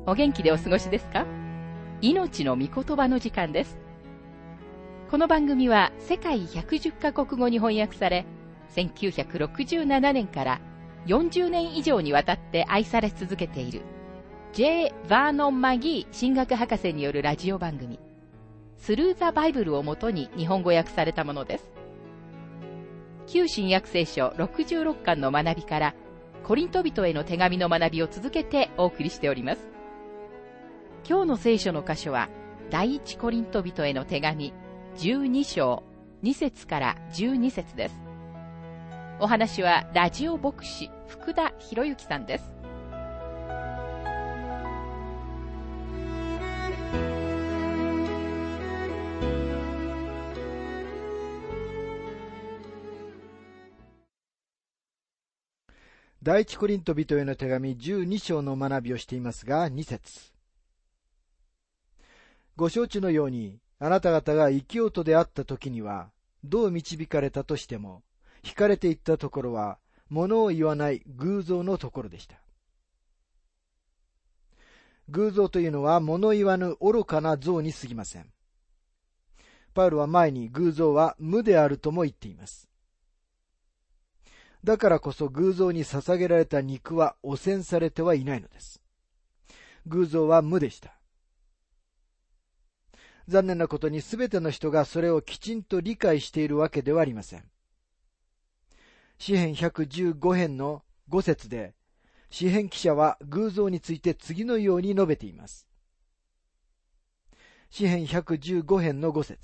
お元気でお過ごしですか？命の御言葉の時間です。この番組は世界110カ国語に翻訳され、1967年から40年以上にわたって愛され続けている J. バーノン・マギー神学博士によるラジオ番組、スルー・ザ・バイブルをもとに日本語訳されたものです。旧新約聖書66巻の学びから、コリント人への手紙の学びを続けてお送りしております。今日の聖書の箇所は、第一コリント人への手紙12章2節から12節です。お話はラジオ牧師福田博之さんです。 第一コリント人への手紙12章の学びをしていますが、2節。ご承知のように、あなた方が生き音であった時には、どう導かれたとしても、惹かれていったところは、物を言わない偶像のところでした。偶像というのは物言わぬ愚かな像に過ぎません。パウロは前に偶像は無であるとも言っています。だからこそ偶像に捧げられた肉は汚染されてはいないのです。偶像は無でした。残念なことにすべての人がそれをきちんと理解しているわけではありません。詩編115編の5節で、詩編記者は偶像について次のように述べています。詩編115編の5節。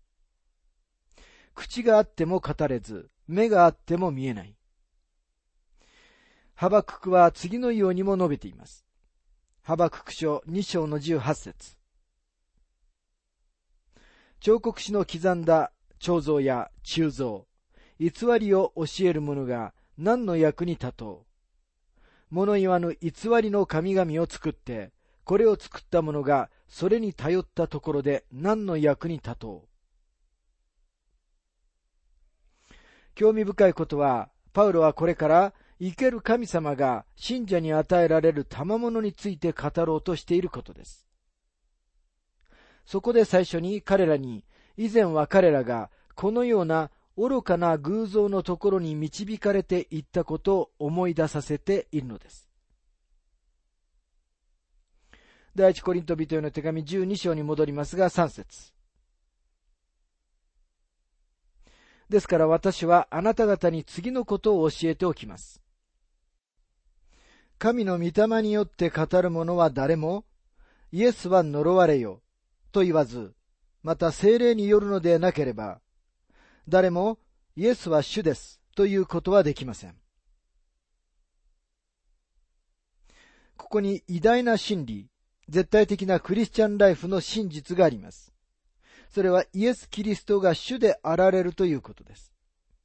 口があっても語れず、目があっても見えない。ハバククは次のようにも述べています。ハバクク書2章の18節。彫刻師の刻んだ彫像や鋳造、偽りを教える者が何の役に立とう。物言わぬ偽りの神々を作って、これを作った者がそれに頼ったところで何の役に立とう。興味深いことは、パウロはこれから生ける神様が信者に与えられる賜物について語ろうとしていることです。そこで最初に彼らに、以前は彼らがこのような愚かな偶像のところに導かれていったことを思い出させているのです。第一コリント人への手紙12章に戻りますが、3節。ですから私はあなた方に次のことを教えておきます。神の御霊によって語る者は誰も、イエスは呪われよと言わず、また聖霊によるのでなければ、誰もイエスは主ですということはできません。ここに偉大な真理、絶対的なクリスチャンライフの真実があります。それはイエス・キリストが主であられるということです。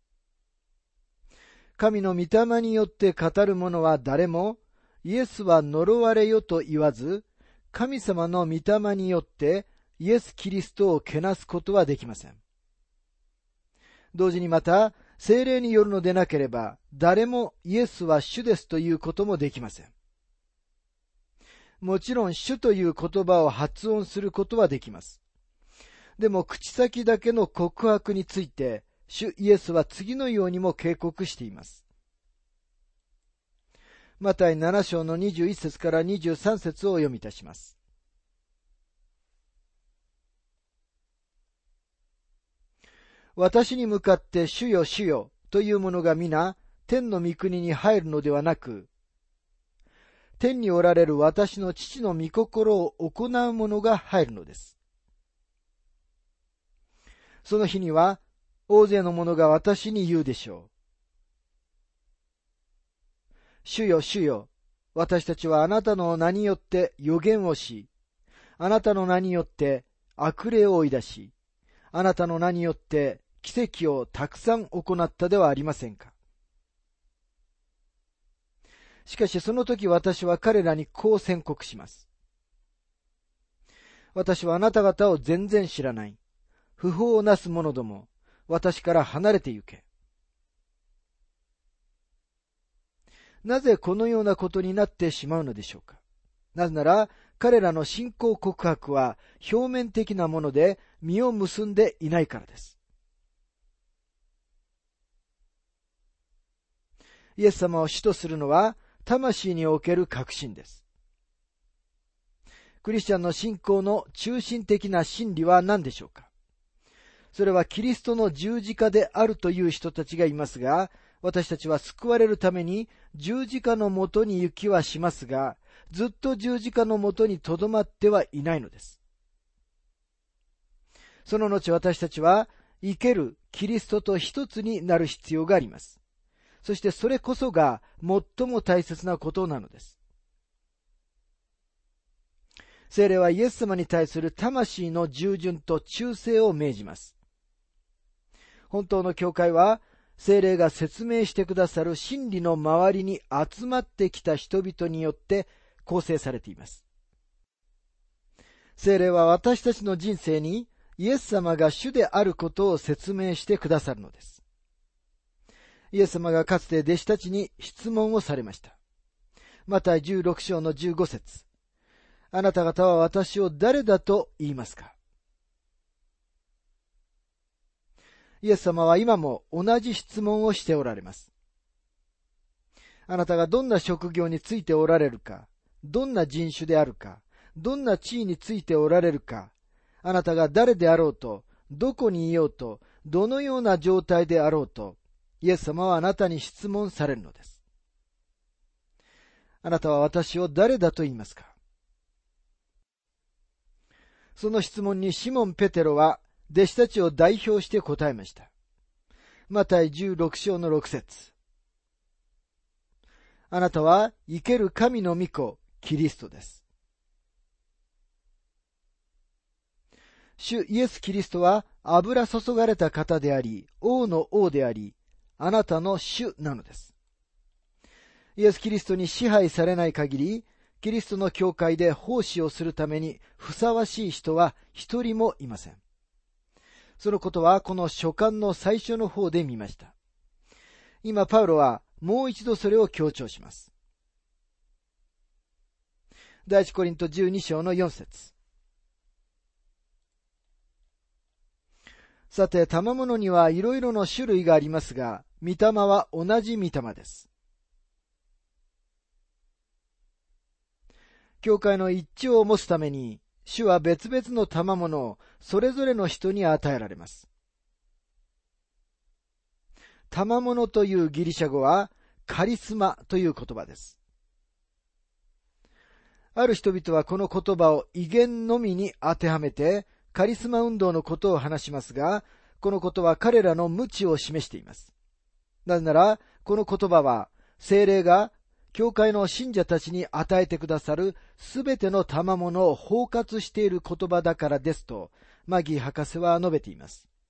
神の御霊によって語る者は誰も、イエスは呪われよと言わず、神様の御霊によってイエス・キリストをけなすことはできません。同時にまた、聖霊によるのでなければ、誰もイエスは主ですということもできません。もちろん主という言葉を発音することはできます。でも口先だけの告白について、主イエスは次のようにも警告しています。マタイ7章の21節から23節をお読みいたします。私に向かって主よ主よという者が皆天の御国に入るのではなく、天におられる私の父の御心を行う者が入るのです。その日には大勢の者が私に言うでしょう。主よ主よ、私たちはあなたの名によって預言をし、あなたの名によって悪霊を追い出し、あなたの名によって奇跡をたくさん行ったではありませんか。しかしその時私は彼らにこう宣告します。私はあなた方を全然知らない。不法をなす者ども、私から離れて行け。なぜこのようなことになってしまうのでしょうか。 なぜなら、彼らの信仰告白は表面的なもので実を結んでいないからです。イエス様を主とするのは、魂における確信です。クリスチャンの信仰の中心的な真理は何でしょうか。それはキリストの十字架であるという人たちがいますが、私たちは救われるために十字架のもとに行きはしますが、ずっと十字架のもとにとどまってはいないのです。その後私たちは生けるキリストと一つになる必要があります。そしてそれこそが最も大切なことなのです。聖霊はイエス様に対する魂の従順と忠誠を命じます。本当の教会は聖霊が説明してくださる真理の周りに集まってきた人々によって構成されています。聖霊は私たちの人生にイエス様が主であることを説明してくださるのです。イエス様がかつて弟子たちに質問をされました。マタイ16章の15節。あなた方は私を誰だと言いますか。イエス様は今も同じ質問をしておられます。あなたがどんな職業についておられるか、どんな人種であるか、どんな地位についておられるか、あなたが誰であろうと、どこにいようと、どのような状態であろうと、イエス様はあなたに質問されるのです。あなたは私を誰だと言いますか。その質問にシモン・ペテロは弟子たちを代表して答えました。マタイ16章の6節。あなたは生ける神の御子、キリストです。主イエス・キリストは油注がれた方であり、王の王であり、あなたの主なのです。イエス・キリストに支配されない限り、キリストの教会で奉仕をするためにふさわしい人は一人もいません。そのことはこの書簡の最初の方で見ました。今パウロはもう一度それを強調します。第一コリント12章の4節。さて、賜物にはいろいろの種類がありますが、御霊は同じ御霊です。教会の一致を持つために、主は別々の賜物をそれぞれの人に与えられます。賜物というギリシャ語はカリスマという言葉です。ある人々はこの言葉を威厳のみに当てはめてカリスマ運動のことを話しますが、このことは彼らの無知を示しています。なぜなら、この言葉は聖霊が教会の信者たちに与えてくださるすべての賜物を包括している言葉だからですと、マギー博士は述べています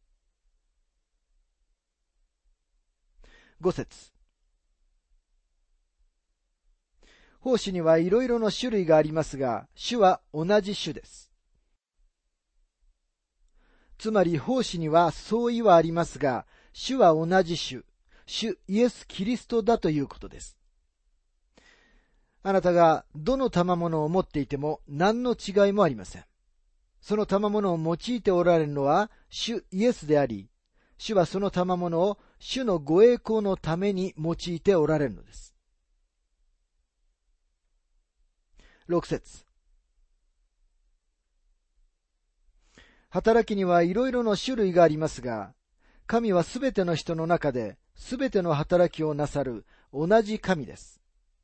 。5節。奉仕にはいろいろな種類がありますが、主は同じ主です。つまり奉仕には相違はありますが、主は同じ主イエス・キリストだということです。あなたがどの賜物を持っていても何の違いもありません。その賜物を用いておられるのは主イエスであり、主はその賜物を主のご栄光のために用いておられるのです。6節。働きにはいろいろな種類がありますが、神はすべての人の中ですべての働きをなさる同じ神です。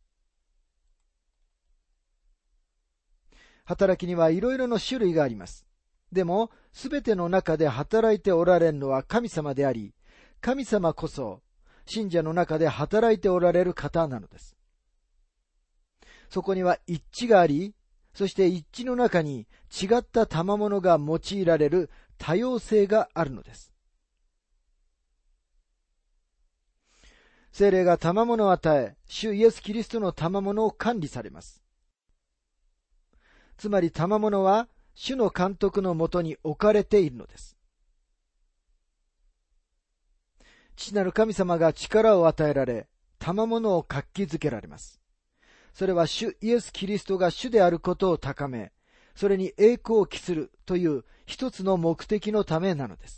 働きにはいろいろな種類があります。でも、すべての中で働いておられるのは神様であり、神様こそ信者の中で働いておられる方なのです。そこには一致があり、そして一致の中に違った賜物が用いられる多様性があるのです。聖霊が賜物を与え、主イエス・キリストの賜物を管理されます。つまり賜物は主の監督のもとに置かれているのです。父なる神様が力を与えられ、賜物を活気づけられます。 それは主イエス・キリストが主であることを高め、それに栄光を期するという一つの目的のためなのです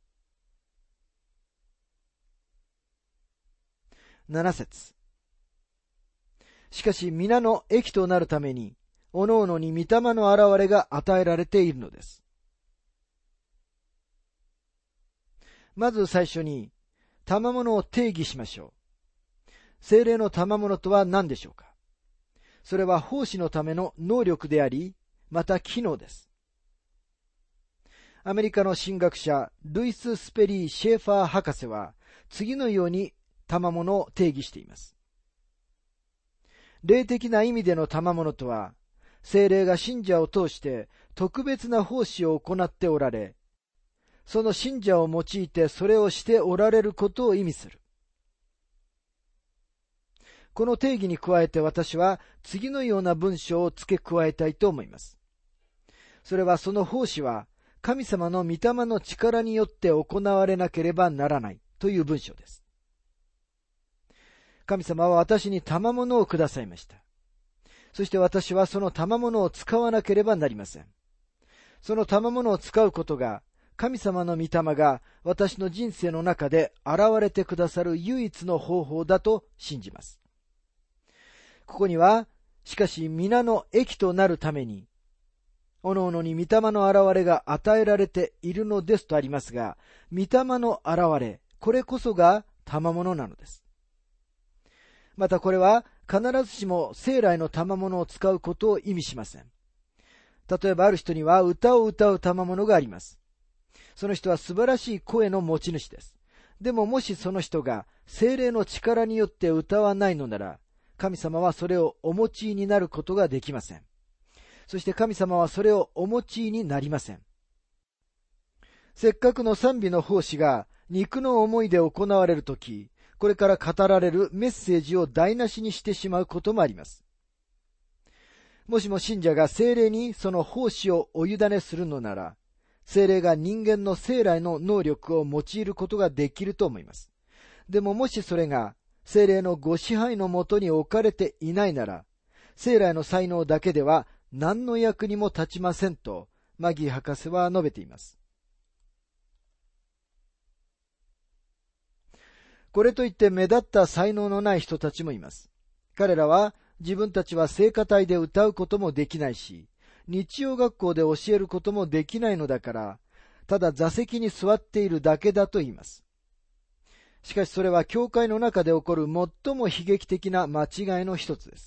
。7節。しかし皆の益となるために、おのおのに御霊の現れが与えられているのです。まず最初に、賜物を定義しましょう。聖霊の賜物とは何でしょうか。それは奉仕のための能力であり、また機能です。アメリカの神学者、ルイス・スペリー・シェーファー博士は、次のように賜物を定義しています。霊的な意味での賜物とは、聖霊が信者を通して特別な奉仕を行っておられ、その信者を用いてそれをしておられることを意味する。この定義に加えて私は次のような文章を付け加えたいと思います。それはその奉仕は神様の御霊の力によって行われなければならないという文章です。神様は私に賜物をくださいました。そして私はその賜物を使わなければなりません。その賜物を使うことが、神様の御霊が私の人生の中で現れてくださる唯一の方法だと信じます。ここには、しかし皆の益となるために、おのおのに御霊の現れが与えられているのですとありますが、御霊の現れ、これこそが賜物なのです。またこれは必ずしも生来の賜物を使うことを意味しません。例えばある人には歌を歌う賜物があります。その人は素晴らしい声の持ち主です。でももしその人が聖霊の力によって歌わないのなら、神様はそれをお持ちになることができません。そして神様はそれをお持ちになりません。せっかくの賛美の奉仕が肉の思いで行われるとき、これから語られるメッセージを台無しにしてしまうこともあります。もしも信者が聖霊にその奉仕をお委ねするのなら、聖霊が人間の生来の能力を用いることができると思います。でももしそれが聖霊のご支配のもとに置かれていないなら、生来の才能だけでは何の役にも立ちませんと、マギー博士は述べています。これといって目立った才能のない人たちもいます。彼らは自分たちは聖歌隊で歌うこともできないし、日曜学校で教えることもできないのだから、ただ座席に座っているだけだと言います。しかしそれは教会の中で起こる最も悲劇的な間違いの一つです。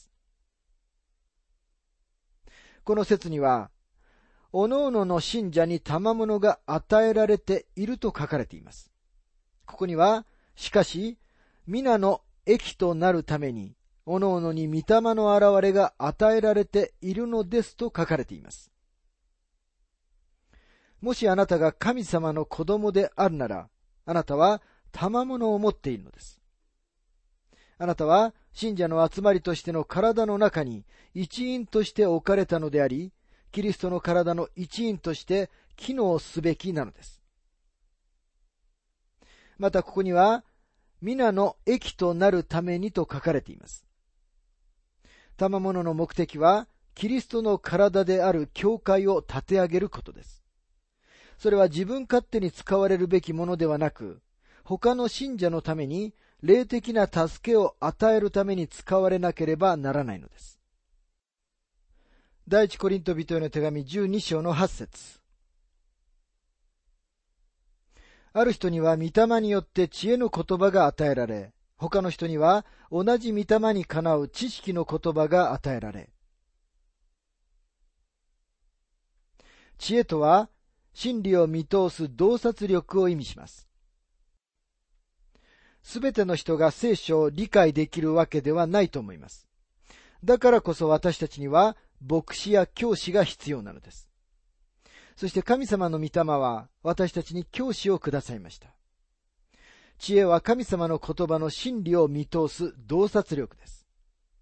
この説には、おのおのの信者に賜物が与えられていると書かれています。ここには、しかし、皆の益となるために、おのおのに御霊の現れが与えられているのですと書かれています。もしあなたが神様の子供であるなら、あなたは賜物を持っているのです。あなたは信者の集まりとしての体の中に一員として置かれたのであり、キリストの体の一員として機能すべきなのです。またここには、皆の益となるためにと書かれています。賜物の目的は、キリストの体である教会を立て上げることです。それは自分勝手に使われるべきものではなく、他の信者のために霊的な助けを与えるために使われなければならないのです。第一コリント人への手紙12章の8節。ある人には御霊によって知恵の言葉が与えられ、他の人には同じ御霊にかなう知識の言葉が与えられ。知恵とは、真理を見通す洞察力を意味します。すべての人が聖書を理解できるわけではないと思います。だからこそ私たちには牧師や教師が必要なのです。そして神様の御霊は私たちに教師をくださいました。知恵は神様の言葉の真理を見通す洞察力です。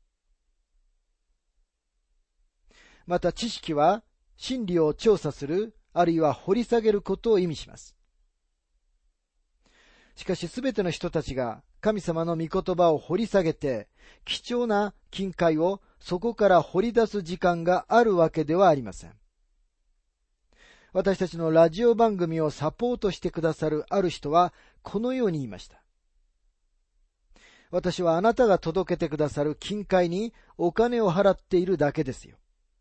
また知識は真理を調査する、あるいは掘り下げることを意味します。しかしすべての人たちが神様の御言葉を掘り下げて、貴重な金塊をそこから掘り出す時間があるわけではありません。私たちのラジオ番組をサポートしてくださるある人はこのように言いました。私はあなたが届けてくださる金塊にお金を払っているだけですよ。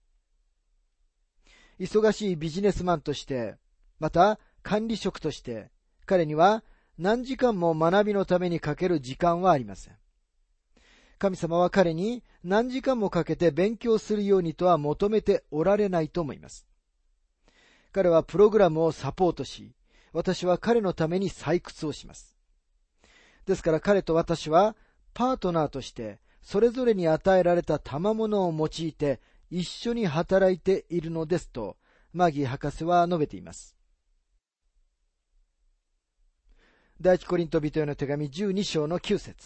忙しいビジネスマンとして、また管理職として、彼には何時間も学びのためにかける時間はありません。神様は彼に何時間もかけて勉強するようにとは求めておられないと思います。彼はプログラムをサポートし、私は彼のために採掘をします。ですから彼と私はパートナーとしてそれぞれに与えられた賜物を用いて一緒に働いているのですとマギー博士は述べています。第一コリント人への手紙12章の9節。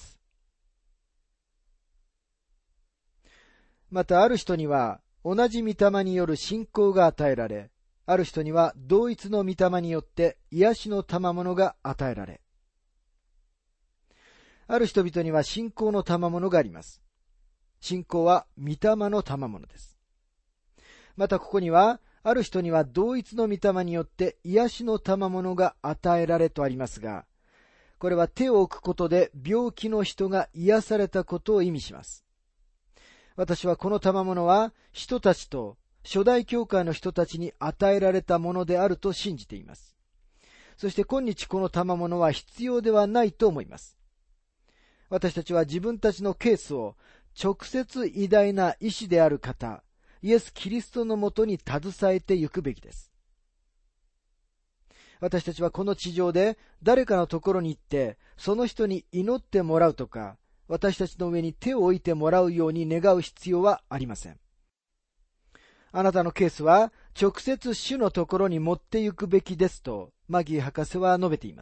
またある人には同じ御霊による信仰が与えられ、ある人には同一の御霊によって癒しの賜物が与えられ、ある人々には信仰の賜物があります。信仰は御霊の賜物です。またここには、ある人には同一の御霊によって癒しの賜物が与えられとありますが、これは手を置くことで病気の人が癒されたことを意味します。私はこの賜物は人たちと初代教会の人たちに与えられたものであると信じています。そして今日この賜物は必要ではないと思います。私たちは自分たちのケースを直接偉大な医師である方、イエス・キリストのもとに携えてゆくべきです。私たちはこの地上で誰かのところに行って、その人に祈ってもらうとか、私たちの上に手を置いてもらうように願う必要はありません。あなたのケースは直接主のところに持ってゆくべきですと、マギー博士は述べています。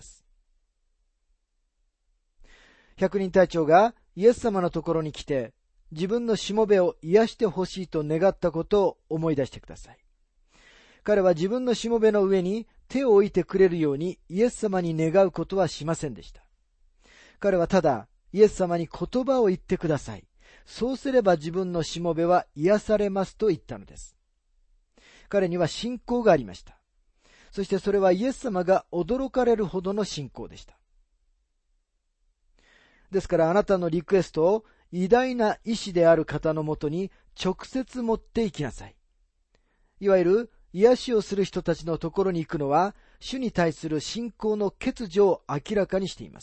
百人隊長がイエス様のところに来て、自分のしもべを癒してほしいと願ったことを思い出してください。彼は自分のしもべの上に手を置いてくれるようにイエス様に願うことはしませんでした。彼はただイエス様に言葉を言ってください。そうすれば自分のしもべは癒されますと言ったのです。彼には信仰がありました。そしてそれはイエス様が驚かれるほどの信仰でした。ですからあなたのリクエストを偉大な医師である方のもとに直接持って行きなさい。いわゆる癒しをする人たちのところに行くのは、主に対する信仰の欠如を明らかにしています。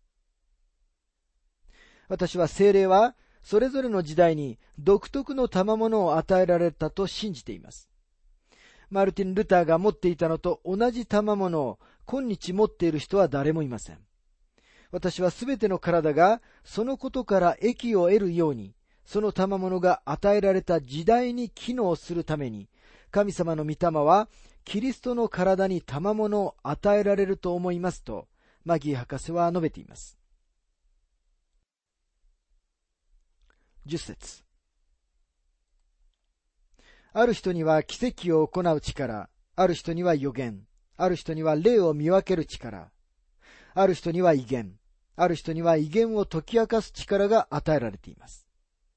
私は聖霊はそれぞれの時代に独特の賜物を与えられたと信じています。マルティン・ルターが持っていたのと同じ賜物を今日持っている人は誰もいません。私はすべての体がそのことから益を得るように、その賜物が与えられた時代に機能するために、神様の御霊はキリストの体に賜物を与えられると思いますと、マギー博士は述べています。10節。ある人には奇跡を行う力、ある人には預言、ある人には霊を見分ける力、ある人には異言、ある人には異言を解き明かす力が与えられています。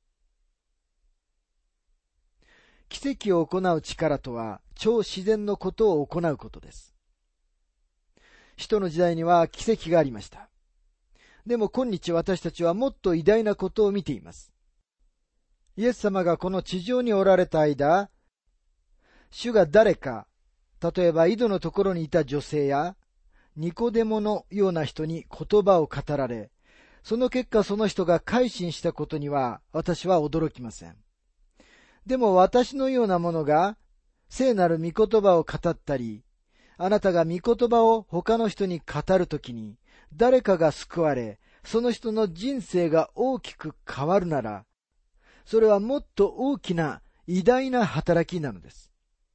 奇跡を行う力とは超自然のことを行うことです。使徒の時代には奇跡がありました。でも今日私たちはもっと偉大なことを見ています。イエス様がこの地上におられた間、主が誰か、例えば井戸のところにいた女性やニコデモのような人に言葉を語られ、その結果その人が改心したことには私は驚きません。でも私のようなものが聖なる御言葉を語ったり、あなたが御言葉を他の人に語るときに誰かが救われ、その人の人生が大きく変わるなら、それはもっと大きな偉大な働きなのです。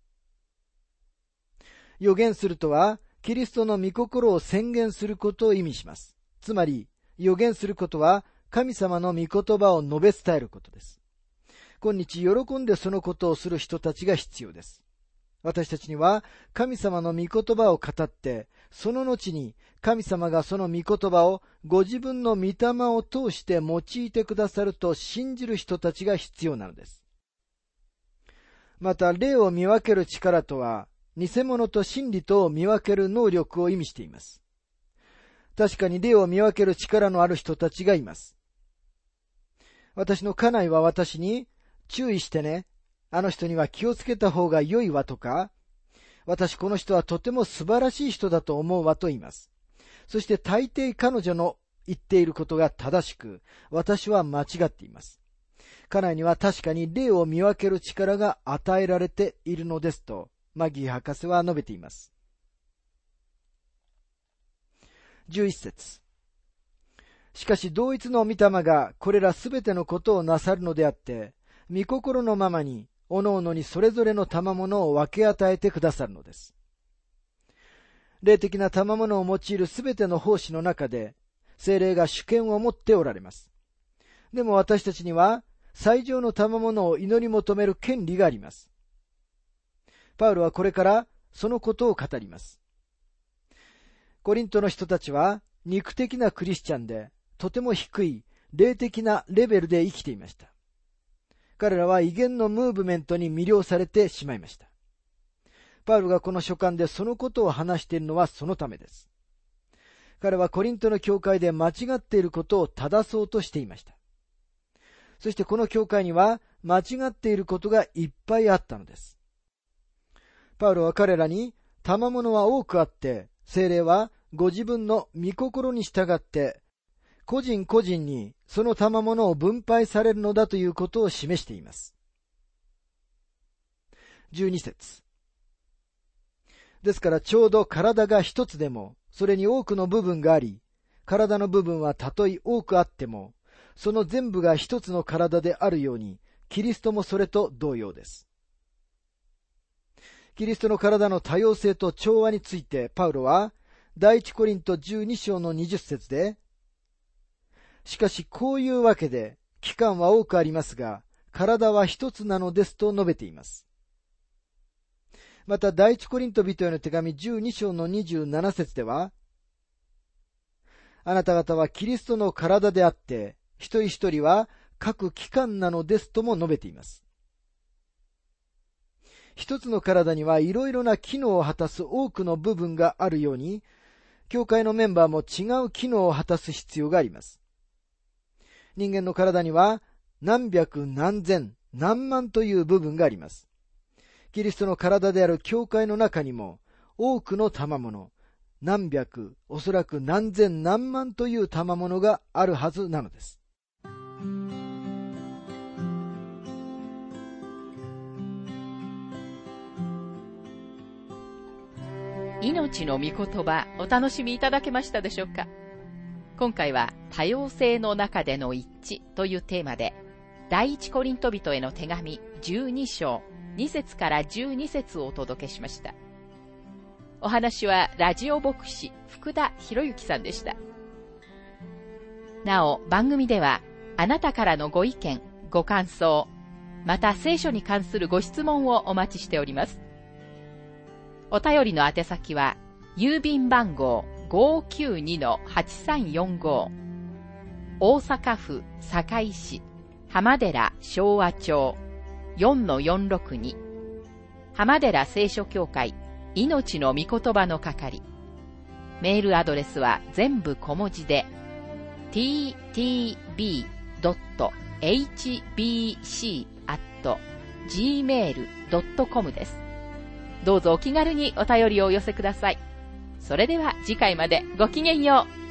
預言するとは、キリストの御心を宣言することを意味します。つまり、預言することは、神様の御言葉を述べ伝えることです。今日、喜んでそのことをする人たちが必要です。 私たちには神様の御言葉を語って、その後に神様がその御言葉をご自分の御霊を通して用いてくださると信じる人たちが必要なのです。また、霊を見分ける力とは、偽物と真理とを見分ける能力を意味しています。確かに霊を見分ける力のある人たちがいます。私の家内は私に、注意してね、あの人には気をつけた方が良いわとか、私この人はとても素晴らしい人だと思うわと言います。そして大抵彼女の言っていることが正しく、私は間違っています。家内には確かに霊を見分ける力が与えられているのですと、マギー博士は述べています。11節。しかし同一の御霊がこれらすべてのことをなさるのであって、御心のままに、おのおのにそれぞれの賜物を分け与えてくださるのです。霊的な賜物を用いるすべての奉仕の中で、聖霊が主権を持っておられます。でも私たちには、最上の賜物を祈り求める権利があります。パウロはこれからそのことを語ります。コリントの人たちは肉的なクリスチャンで、とても低い霊的なレベルで生きていました。彼らは異言のムーブメントに魅了されてしまいました。パウロがこの書簡でそのことを話しているのはそのためです。彼はコリントの教会で間違っていることを正そうとしていました。そしてこの教会には間違っていることがいっぱいあったのです。パウロは彼らに、賜物は多くあって、聖霊はご自分の御心に従って、個人個人にその賜物を分配されるのだということを示しています。12節。ですからちょうど体が一つでも、それに多くの部分があり、体の部分はたとえ多くあっても、その全部が一つの体であるように、キリストもそれと同様です。キリストの体の多様性と調和についてパウロは第一コリント12章の20節で、しかしこういうわけで器官は多くありますが体は一つなのですと述べています。また第一コリント人への手紙12章の27節では、あなた方はキリストの体であって一人一人は各器官なのですとも述べています。一つの体にはいろいろな機能を果たす多くの部分があるように、教会のメンバーも違う機能を果たす必要があります。人間の体には何百何千何万という部分があります。キリストの体である教会の中にも多くの賜物、何百、おそらく何千何万という賜物があるはずなのです。 命の御言葉、お楽しみいただけましたでしょうか。今回は多様性の中での一致というテーマで、第一コリント人への手紙12章2節から12節をお届けしました。お話はラジオ牧師福田博之さんでした。なお番組ではあなたからのご意見、ご感想、また聖書に関するご質問をお待ちしております。お便りの宛先は、郵便番号 592-8345 大阪府堺市浜寺昭和町 4-462 浜寺聖書協会命の御言葉の係。メールアドレスは全部小文字で ttb.hbc@gmail.com です。どうぞお気軽にお便りをお寄せください。それでは次回までごきげんよう。